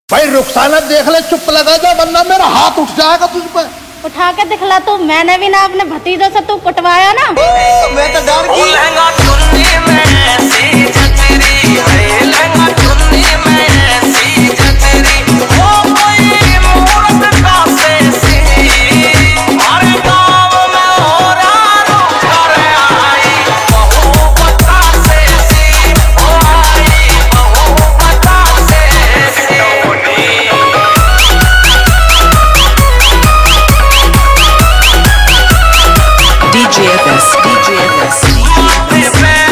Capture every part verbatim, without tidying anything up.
भाई रुखसाना देख ले, चुप लगा जा वरना मेरा हाथ उठ जाएगा तुझ पे। उठा के दिखला तू, मैंने भी ना अपने भतीजों से तू कुटवाया ना। मैं तो डर गई। लहंगा चुन्नी में सी जचरी है, लहंगा चुन्नी में सी जचरी, ओ कोई मूरत का से सी, हमारे गाँव में हो रहा रुक कर आई, बहू बता से सी, ओ आई बहू बता से सी। D J F S, D J F S, D J F S.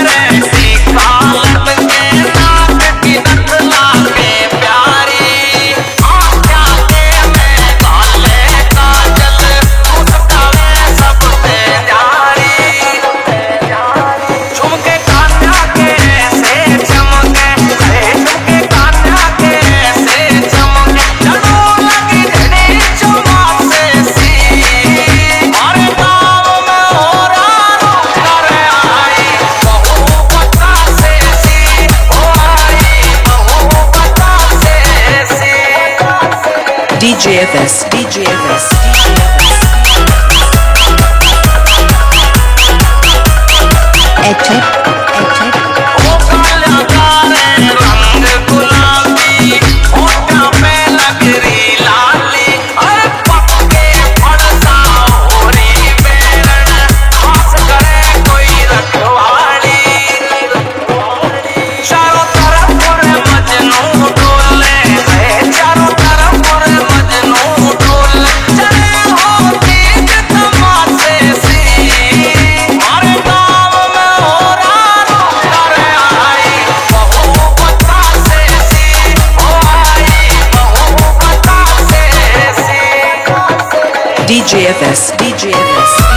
D J F S, D J F S, D J F S. Ectek, ectek. D J F S, D J F S.